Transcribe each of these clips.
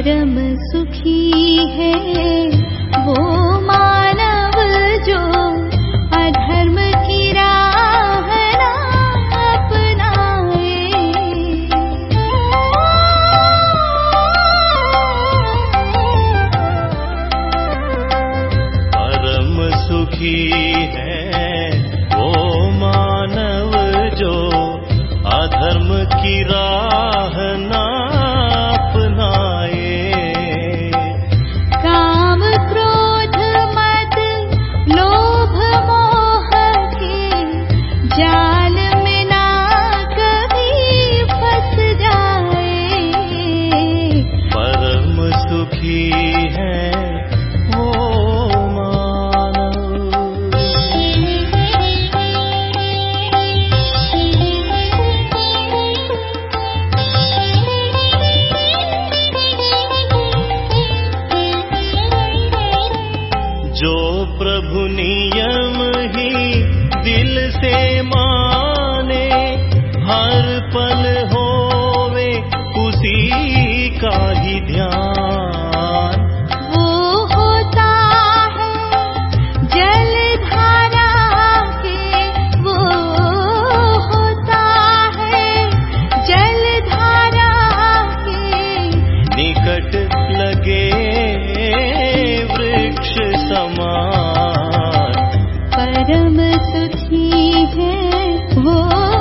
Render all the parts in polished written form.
परम सुखी है वो मानव जो अधर्म की राह ना अपनाए। परम सुखी है वो मानव जो अधर्म की राह ना अपनाए। काम क्रोध मद लोभ मोह के जाल में ना कभी फंस जाए। परम सुखी है वो मानव। जो प्रभु नियम ही दिल से माने, हर पल होवे उसी का ही ध्यान। वो होता है जलधारा के, वो होता है जलधारा के, निकट लगे वृक्ष समान। परम सुखी है वो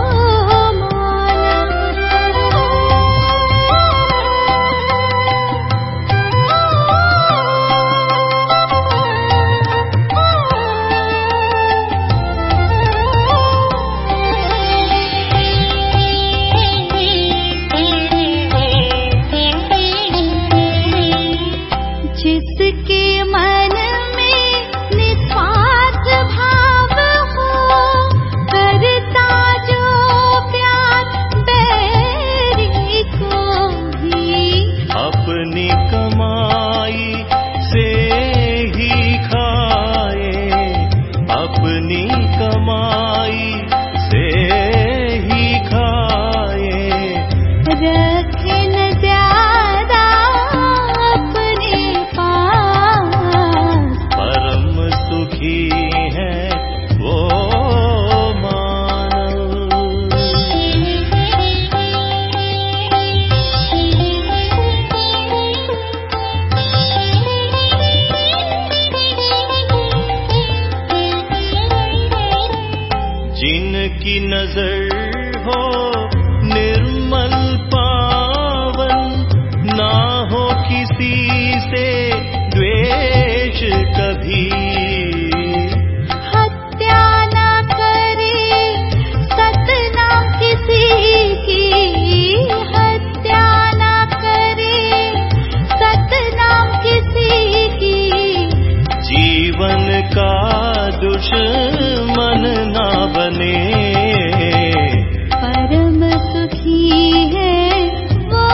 जिसके मन में निस्वार्थ भाव हो, करता जो प्यार बैरी को ही। अपनी कमाई से ही खाए, अपनी कमाई से ही खाए। रखे न ज्यादा अपने पास। परम सुखी है वो मानव। जिनकी नजर हो निर्मल पावन, ना हो किसी से द्वेष कभी। हत्या न करे सतनाम किसी की, हत्या न करे सतनाम किसी की। जीवन का दुश्मन ना बने। परम सुखी है वो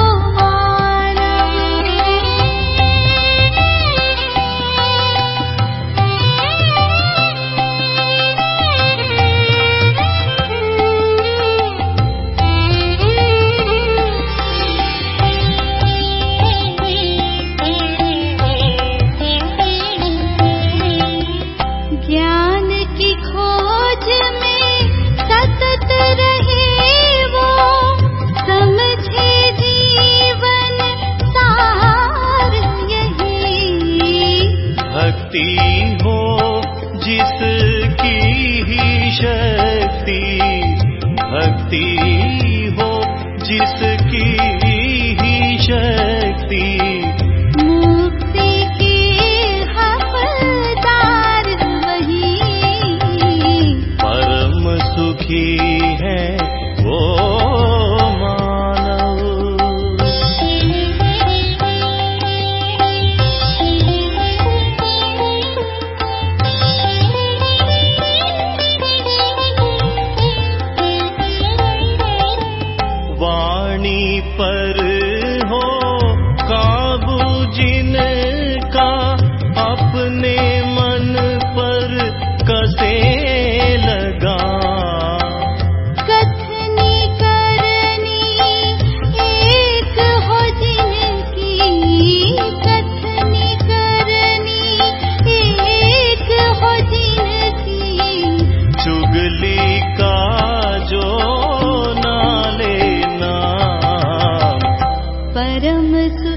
ज्ञान की खोज में सतत रहे वो, समझे जीवन सार यही। भक्ति हो जिसकी ही शक्ति, भक्ति हो जिसकी ही शक्ति। मुक्ति के हकदार वही। परम सुखी है वो मानव। वाणी पर हो काबू जिनका, अपने मन पर कसे लगा। कथनी करनी एक हो जिनकी, परम